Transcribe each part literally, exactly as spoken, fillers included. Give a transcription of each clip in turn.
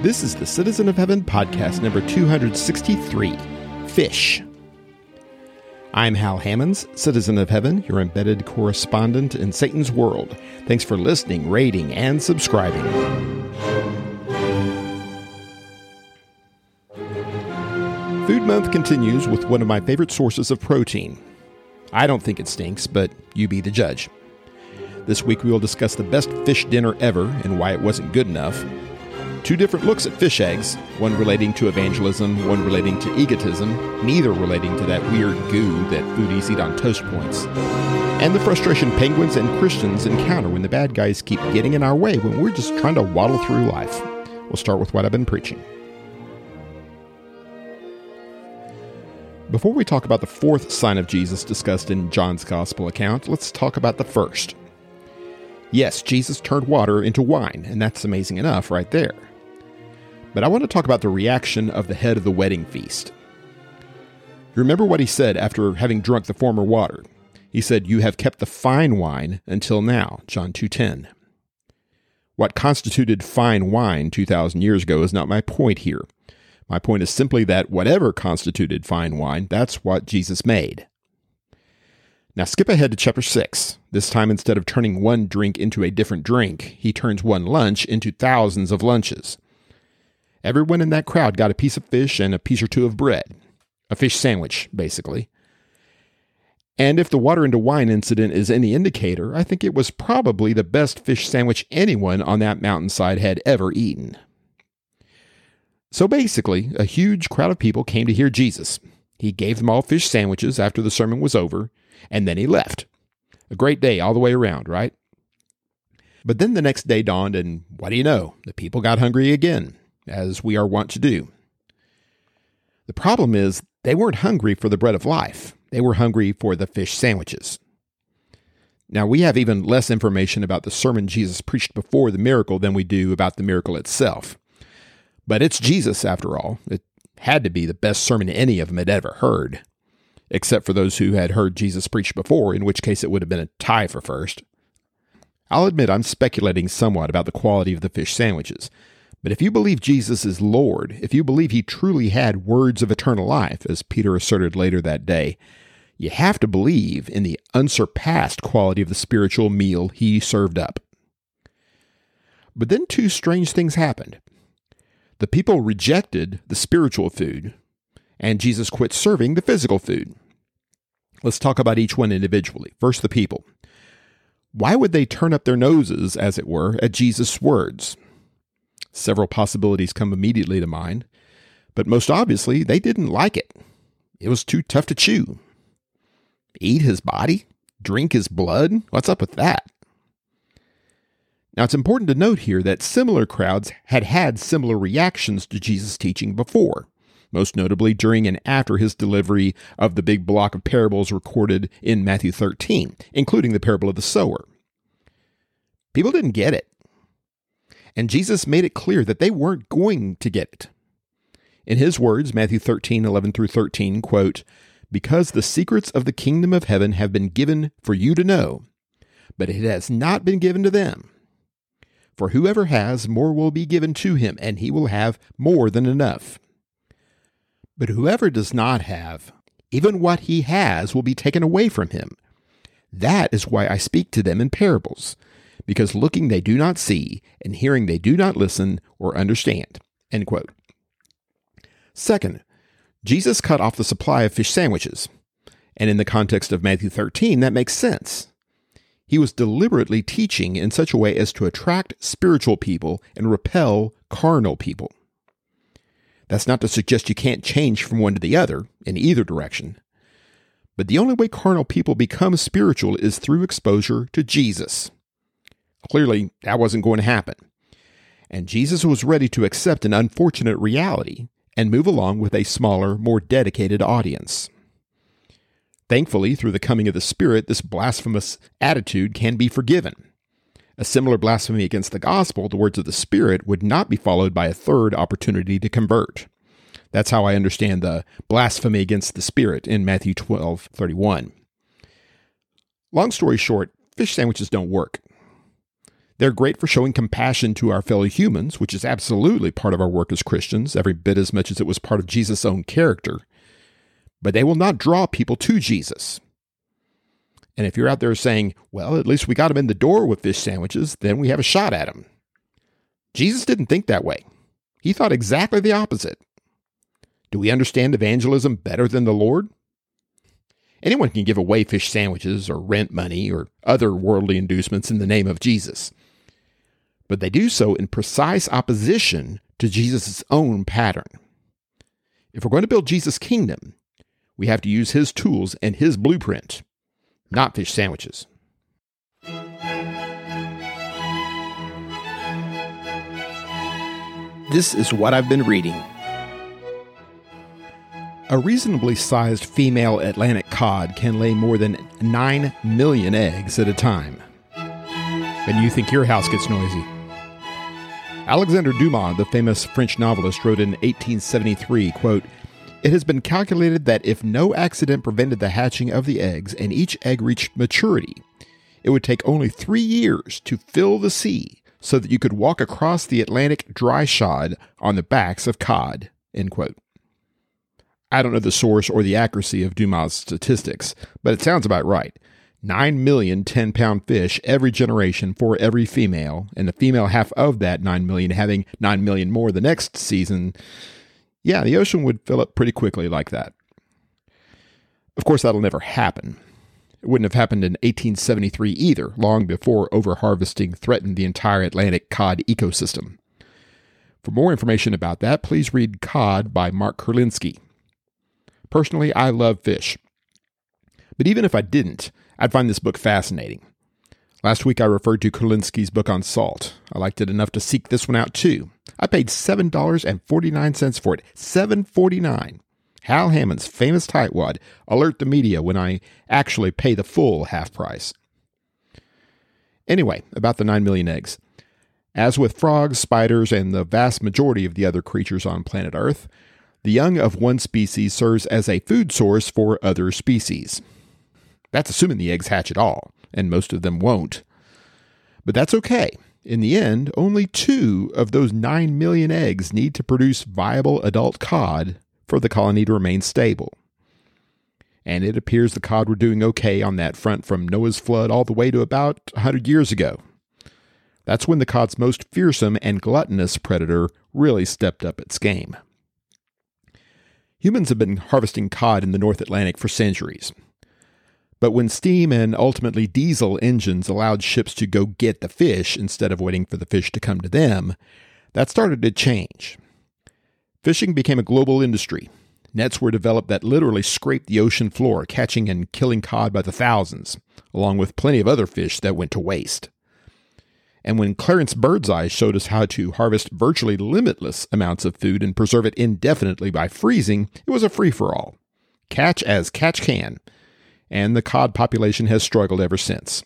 This is the Citizen of Heaven podcast number two hundred sixty-three, Fish. I'm Hal Hammons, Citizen of Heaven, your embedded correspondent in Satan's world. Thanks for listening, rating, and subscribing. Food Month continues with one of my favorite sources of protein. I don't think it stinks, but you be the judge. This week we will discuss the best fish dinner ever and why it wasn't good enough. Two different looks at fish eggs, one relating to evangelism, one relating to egotism, neither relating to that weird goo that foodies eat on toast points. And the frustration penguins and Christians encounter when the bad guys keep getting in our way when we're just trying to waddle through life. We'll start with what I've been preaching. Before we talk about the fourth sign of Jesus discussed in John's Gospel account, let's talk about the first. Yes, Jesus turned water into wine, and that's amazing enough right there. But I want to talk about the reaction of the head of the wedding feast. You remember what he said after having drunk the former water? He said, "You have kept the fine wine until now," John two ten. What constituted fine wine two thousand years ago is not my point here. My point is simply that whatever constituted fine wine, that's what Jesus made. Now skip ahead to chapter six. This time, instead of turning one drink into a different drink, he turns one lunch into thousands of lunches. Everyone in that crowd got a piece of fish and a piece or two of bread. A fish sandwich, basically. And if the water into wine incident is any indicator, I think it was probably the best fish sandwich anyone on that mountainside had ever eaten. So basically, a huge crowd of people came to hear Jesus. He gave them all fish sandwiches after the sermon was over, and then he left. A great day all the way around, right? But then the next day dawned, and what do you know? The people got hungry again, as we are wont to do. The problem is, they weren't hungry for the bread of life. They were hungry for the fish sandwiches. Now, we have even less information about the sermon Jesus preached before the miracle than we do about the miracle itself. But it's Jesus, after all. It had to be the best sermon any of them had ever heard, except for those who had heard Jesus preach before, in which case it would have been a tie for first. I'll admit I'm speculating somewhat about the quality of the fish sandwiches, but if you believe Jesus is Lord, if you believe he truly had words of eternal life, as Peter asserted later that day, you have to believe in the unsurpassed quality of the spiritual meal he served up. But then two strange things happened. The people rejected the spiritual food, and Jesus quit serving the physical food. Let's talk about each one individually. First, the people. Why would they turn up their noses, as it were, at Jesus' words? Several possibilities come immediately to mind, but most obviously, they didn't like it. It was too tough to chew. Eat his body? Drink his blood? What's up with that? Now, it's important to note here that similar crowds had had similar reactions to Jesus' teaching before, most notably during and after his delivery of the big block of parables recorded in Matthew thirteen, including the parable of the sower. People didn't get it. And Jesus made it clear that they weren't going to get it. In his words, Matthew thirteen, eleven through thirteen, quote, "Because the secrets of the kingdom of heaven have been given for you to know, but it has not been given to them. For whoever has, more will be given to him, and he will have more than enough. But whoever does not have, even what he has will be taken away from him. That is why I speak to them in parables, because looking they do not see, and hearing they do not listen or understand." End quote. Second, Jesus cut off the supply of fish sandwiches. And in the context of Matthew thirteen, that makes sense. He was deliberately teaching in such a way as to attract spiritual people and repel carnal people. That's not to suggest you can't change from one to the other, in either direction. But the only way carnal people become spiritual is through exposure to Jesus. Clearly, that wasn't going to happen. And Jesus was ready to accept an unfortunate reality and move along with a smaller, more dedicated audience. Thankfully, through the coming of the Spirit, this blasphemous attitude can be forgiven. A similar blasphemy against the gospel, the words of the Spirit, would not be followed by a third opportunity to convert. That's how I understand the blasphemy against the Spirit in Matthew twelve thirty-one. Long story short, fish sandwiches don't work. They're great for showing compassion to our fellow humans, which is absolutely part of our work as Christians, every bit as much as it was part of Jesus' own character. But they will not draw people to Jesus. And if you're out there saying, well, at least we got him in the door with fish sandwiches, then we have a shot at him. Jesus didn't think that way. He thought exactly the opposite. Do we understand evangelism better than the Lord? Anyone can give away fish sandwiches or rent money or other worldly inducements in the name of Jesus. But they do so in precise opposition to Jesus' own pattern. If we're going to build Jesus' kingdom, we have to use his tools and his blueprint, not fish sandwiches. This is what I've been reading. A reasonably sized female Atlantic cod can lay more than nine million eggs at a time. And you think your house gets noisy. Alexandre Dumas, the famous French novelist, wrote in eighteen seventy-three, quote, "It has been calculated that if no accident prevented the hatching of the eggs and each egg reached maturity, it would take only three years to fill the sea so that you could walk across the Atlantic dry shod on the backs of cod," end quote. I don't know the source or the accuracy of Dumas' statistics, but it sounds about right. Nine million ten-pound fish every generation for every female, and the female half of that nine million having nine million more the next season. Yeah, the ocean would fill up pretty quickly like that. Of course, that'll never happen. It wouldn't have happened in eighteen seventy-three either, long before overharvesting threatened the entire Atlantic cod ecosystem. For more information about that, please read Cod by Mark Kurlansky. Personally, I love fish. But even if I didn't, I'd find this book fascinating. Last week I referred to Kurlansky's book on salt. I liked it enough to seek this one out too. I paid seven dollars and forty-nine cents for it. seven dollars and forty-nine cents. Hal Hammond's famous tightwad. Alert the media when I actually pay the full half price. Anyway, about the nine million eggs. As with frogs, spiders, and the vast majority of the other creatures on planet Earth, the young of one species serves as a food source for other species. That's assuming the eggs hatch at all, and most of them won't. But that's okay. In the end, only two of those nine million eggs need to produce viable adult cod for the colony to remain stable. And it appears the cod were doing okay on that front from Noah's flood all the way to about one hundred years ago. That's when the cod's most fearsome and gluttonous predator really stepped up its game. Humans have been harvesting cod in the North Atlantic for centuries. But when steam and ultimately diesel engines allowed ships to go get the fish instead of waiting for the fish to come to them, that started to change. Fishing became a global industry. Nets were developed that literally scraped the ocean floor, catching and killing cod by the thousands, along with plenty of other fish that went to waste. And when Clarence Birdseye showed us how to harvest virtually limitless amounts of food and preserve it indefinitely by freezing, it was a free-for-all. Catch as catch can. And the cod population has struggled ever since.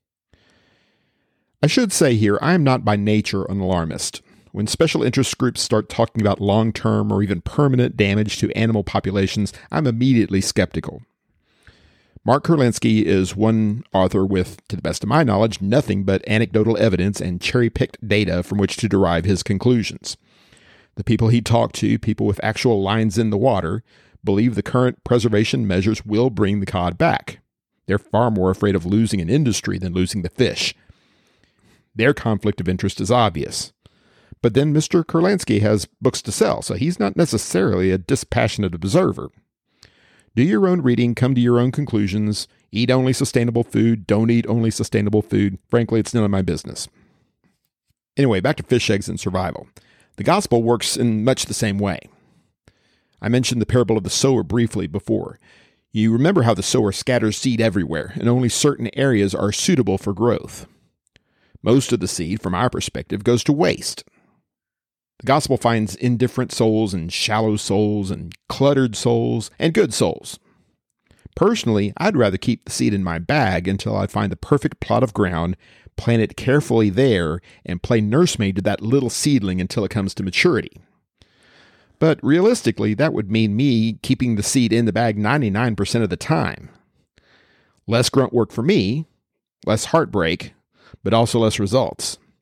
I should say here, I am not by nature an alarmist. When special interest groups start talking about long-term or even permanent damage to animal populations, I'm immediately skeptical. Mark Kurlansky is one author with, to the best of my knowledge, nothing but anecdotal evidence and cherry-picked data from which to derive his conclusions. The people he talked to, people with actual lines in the water, believe the current preservation measures will bring the cod back. They're far more afraid of losing an industry than losing the fish. Their conflict of interest is obvious. But then Mister Kurlansky has books to sell, so he's not necessarily a dispassionate observer. Do your own reading, come to your own conclusions, eat only sustainable food, don't eat only sustainable food. Frankly, it's none of my business. Anyway, back to fish eggs and survival. The gospel works in much the same way. I mentioned the parable of the sower briefly before. You remember how the sower scatters seed everywhere, and only certain areas are suitable for growth. Most of the seed, from our perspective, goes to waste. The gospel finds indifferent souls and shallow souls and cluttered souls and good souls. Personally, I'd rather keep the seed in my bag until I find the perfect plot of ground, plant it carefully there, and play nursemaid to that little seedling until it comes to maturity. But realistically, that would mean me keeping the seed in the bag ninety-nine percent of the time. Less grunt work for me, less heartbreak, but also less results.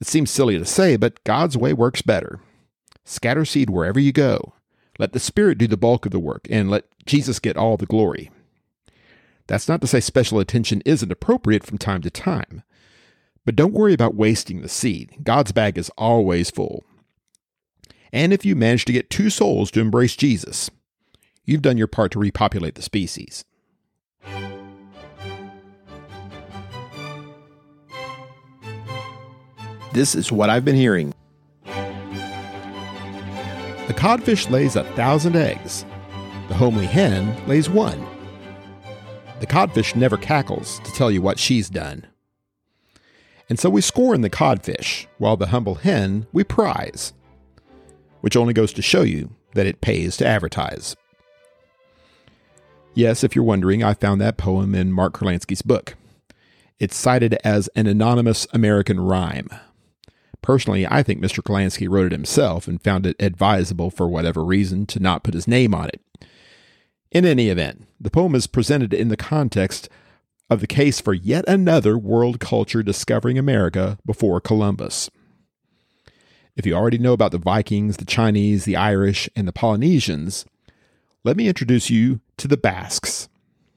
It seems silly to say, but God's way works better. Scatter seed wherever you go. Let the Spirit do the bulk of the work, and let Jesus get all the glory. That's not to say special attention isn't appropriate from time to time. But don't worry about wasting the seed. God's bag is always full. And if you manage to get two souls to embrace Jesus, you've done your part to repopulate the species. This is what I've been hearing. The codfish lays a thousand eggs. The homely hen lays one. The codfish never cackles to tell you what she's done. And so we scorn the codfish, while the humble hen we prize, which only goes to show you that it pays to advertise. Yes, if you're wondering, I found that poem in Mark Kurlansky's book. It's cited as an anonymous American rhyme. Personally, I think Mister Kurlansky wrote it himself and found it advisable for whatever reason to not put his name on it. In any event, the poem is presented in the context of the case for yet another world culture discovering America before Columbus. If you already know about the Vikings, the Chinese, the Irish, and the Polynesians, let me introduce you to the Basques.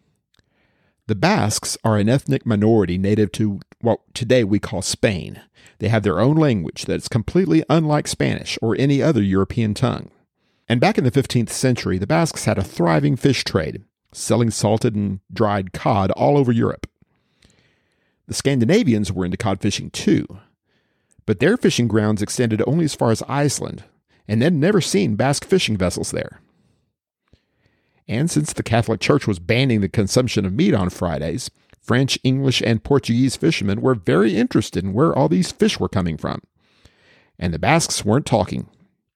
The Basques are an ethnic minority native to what today we call Spain. They have their own language that's completely unlike Spanish or any other European tongue. And back in the fifteenth century, the Basques had a thriving fish trade, selling salted and dried cod all over Europe. The Scandinavians were into cod fishing too, but their fishing grounds extended only as far as Iceland, and they'd never seen Basque fishing vessels there. And since the Catholic Church was banning the consumption of meat on Fridays, French, English, and Portuguese fishermen were very interested in where all these fish were coming from. And the Basques weren't talking.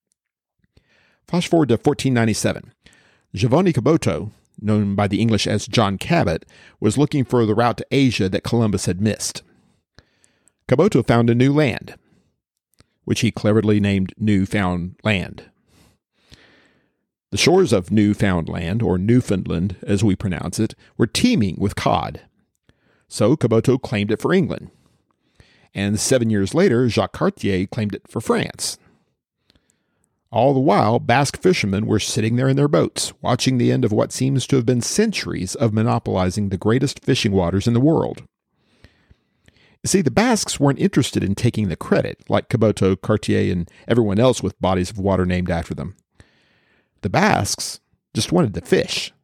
Flash forward to fourteen ninety-seven. Giovanni Caboto, known by the English as John Cabot, was looking for the route to Asia that Columbus had missed. Caboto found a new land, which he cleverly named Newfoundland. The shores of Newfoundland, or Newfoundland as we pronounce it, were teeming with cod. So Caboto claimed it for England. And seven years later, Jacques Cartier claimed it for France. All the while, Basque fishermen were sitting there in their boats, watching the end of what seems to have been centuries of monopolizing the greatest fishing waters in the world. You see, the Basques weren't interested in taking the credit, like Caboto, Cartier, and everyone else with bodies of water named after them. The Basques just wanted to fish.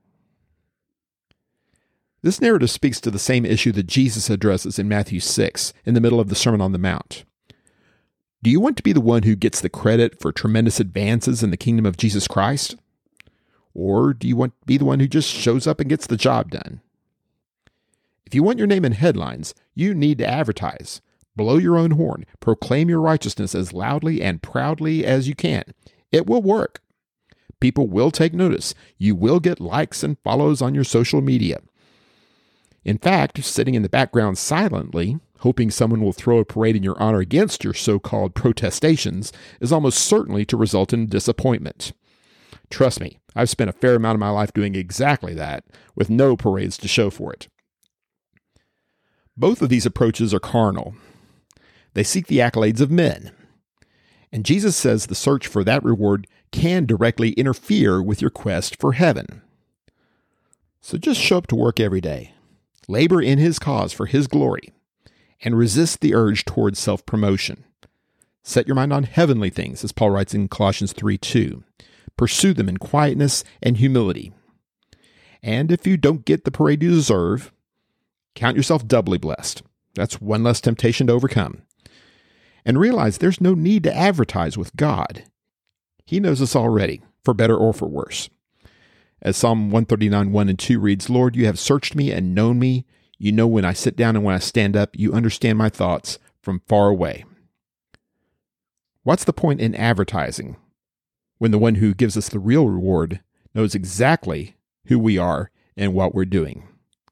This narrative speaks to the same issue that Jesus addresses in Matthew six, in the middle of the Sermon on the Mount. Do you want to be the one who gets the credit for tremendous advances in the kingdom of Jesus Christ? Or do you want to be the one who just shows up and gets the job done? If you want your name in headlines, you need to advertise. Blow your own horn. Proclaim your righteousness as loudly and proudly as you can. It will work. People will take notice. You will get likes and follows on your social media. In fact, sitting in the background silently, hoping someone will throw a parade in your honor against your so-called protestations, is almost certainly to result in disappointment. Trust me, I've spent a fair amount of my life doing exactly that, with no parades to show for it. Both of these approaches are carnal. They seek the accolades of men. And Jesus says the search for that reward can directly interfere with your quest for heaven. So just show up to work every day. Labor in his cause for his glory, and resist the urge towards self-promotion. Set your mind on heavenly things, as Paul writes in Colossians three two. Pursue them in quietness and humility. And if you don't get the parade you deserve, count yourself doubly blessed. That's one less temptation to overcome. And realize there's no need to advertise with God. He knows us already, for better or for worse. As Psalm one thirty-nine, one and two reads, Lord, you have searched me and known me. You know when I sit down and when I stand up. You understand my thoughts from far away. What's the point in advertising when the one who gives us the real reward knows exactly who we are and what we're doing?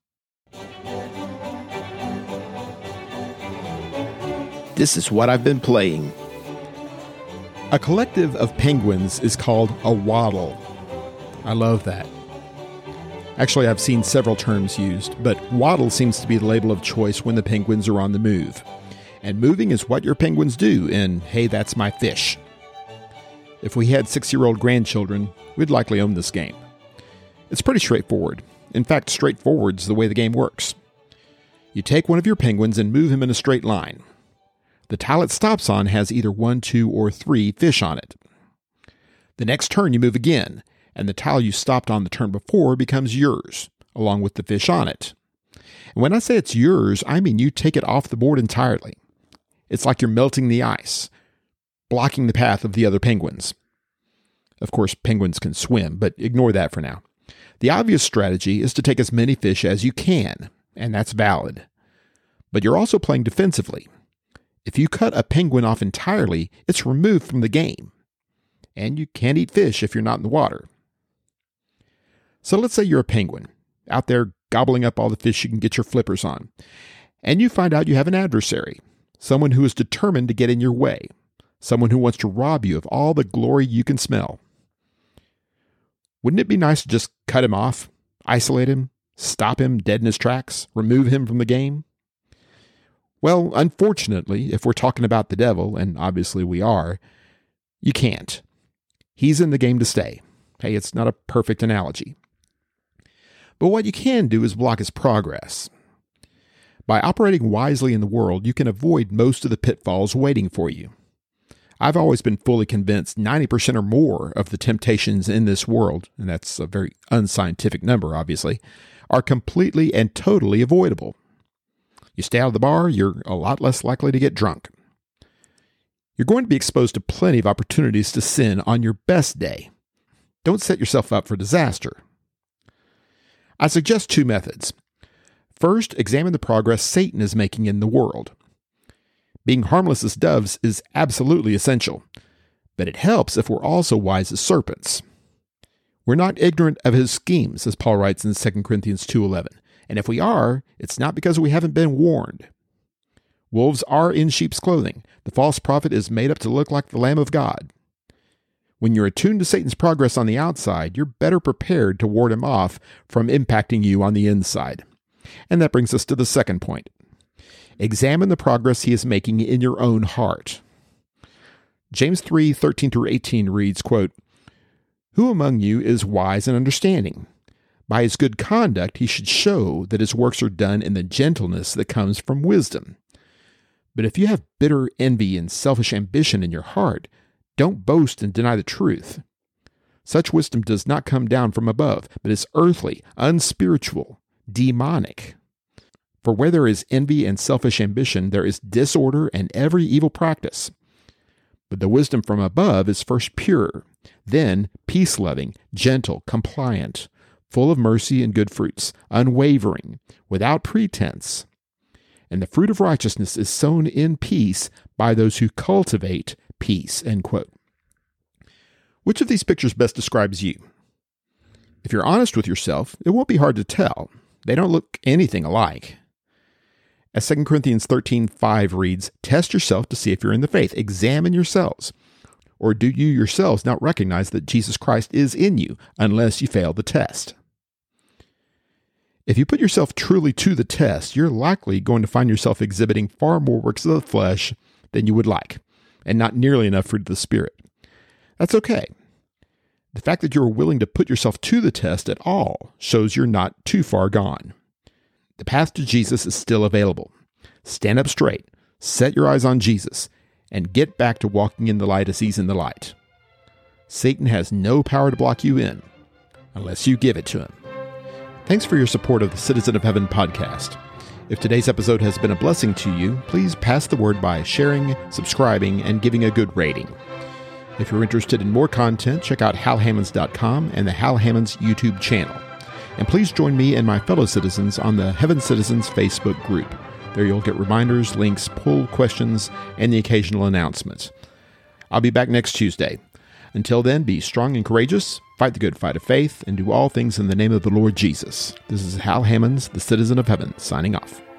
This is what I've been playing. A collective of penguins is called a waddle. I love that. Actually, I've seen several terms used, but waddle seems to be the label of choice when the penguins are on the move. And moving is what your penguins do in Hey, That's My Fish. If we had six-year-old grandchildren, we'd likely own this game. It's pretty straightforward. In fact, straightforward's the way the game works. You take one of your penguins and move him in a straight line. The tile it stops on has either one, two, or three fish on it. The next turn you move again, and the tile you stopped on the turn before becomes yours, along with the fish on it. And when I say it's yours, I mean you take it off the board entirely. It's like you're melting the ice, blocking the path of the other penguins. Of course, penguins can swim, but ignore that for now. The obvious strategy is to take as many fish as you can, and that's valid. But you're also playing defensively. If you cut a penguin off entirely, it's removed from the game. And you can't eat fish if you're not in the water. So let's say you're a penguin, out there gobbling up all the fish you can get your flippers on, and you find out you have an adversary, someone who is determined to get in your way, someone who wants to rob you of all the glory you can smell. Wouldn't it be nice to just cut him off, isolate him, stop him dead in his tracks, remove him from the game? Well, unfortunately, if we're talking about the devil, and obviously we are, you can't. He's in the game to stay. Hey, it's not a perfect analogy. But what you can do is block his progress. By operating wisely in the world, you can avoid most of the pitfalls waiting for you. I've always been fully convinced ninety percent or more of the temptations in this world, and that's a very unscientific number, obviously, are completely and totally avoidable. You stay out of the bar, you're a lot less likely to get drunk. You're going to be exposed to plenty of opportunities to sin on your best day. Don't set yourself up for disaster. I suggest two methods. First, examine the progress Satan is making in the world. Being harmless as doves is absolutely essential, but it helps if we're also wise as serpents. We're not ignorant of his schemes, as Paul writes in Second Corinthians two eleven, and if we are, it's not because we haven't been warned. Wolves are in sheep's clothing. The false prophet is made up to look like the Lamb of God. When you're attuned to Satan's progress on the outside, you're better prepared to ward him off from impacting you on the inside. And that brings us to the second point. Examine the progress he is making in your own heart. James three thirteen through eighteen reads, quote, "Who among you is wise and understanding? By his good conduct he should show that his works are done in the gentleness that comes from wisdom. But if you have bitter envy and selfish ambition in your heart, don't boast and deny the truth. Such wisdom does not come down from above, but is earthly, unspiritual, demonic. For where there is envy and selfish ambition, there is disorder and every evil practice. But the wisdom from above is first pure, then peace-loving, gentle, compliant, full of mercy and good fruits, unwavering, without pretense. And the fruit of righteousness is sown in peace by those who cultivate peace." End quote. Which of these pictures best describes you? If you're honest with yourself, it won't be hard to tell. They don't look anything alike. As Second Corinthians thirteen five reads, "Test yourself to see if you're in the faith. Examine yourselves. Or do you yourselves not recognize that Jesus Christ is in you, unless you fail the test?" If you put yourself truly to the test, you're likely going to find yourself exhibiting far more works of the flesh than you would like, and not nearly enough fruit of the Spirit. That's okay. The fact that you're willing to put yourself to the test at all shows you're not too far gone. The path to Jesus is still available. Stand up straight, set your eyes on Jesus, and get back to walking in the light as he's in the light. Satan has no power to block you in, unless you give it to him. Thanks for your support of the Citizen of Heaven podcast. If today's episode has been a blessing to you, please pass the word by sharing, subscribing, and giving a good rating. If you're interested in more content, check out hal hammonds dot com and the Hal Hammonds YouTube channel. And please join me and my fellow citizens on the Heaven Citizens Facebook group. There you'll get reminders, links, poll questions, and the occasional announcements. I'll be back next Tuesday. Until then, be strong and courageous, fight the good fight of faith, and do all things in the name of the Lord Jesus. This is Hal Hammonds, the Citizen of Heaven, signing off.